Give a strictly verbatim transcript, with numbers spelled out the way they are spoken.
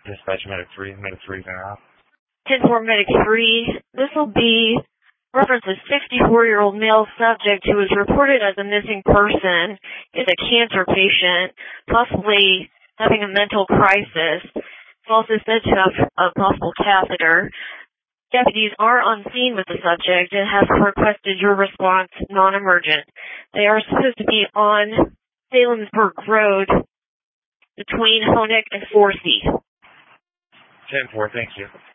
Dispatch Medic three, Medic three now. ten four Medic three, this will be reference a sixty-four-year-old male subject who was reported as a missing person, is a cancer patient, possibly having a mental crisis. It's also said to have a possible catheter. Deputies are on scene with the subject and have requested your response non-emergent. They are supposed to be on Salemsburg Road between Honeck and four C. ten four, thank you.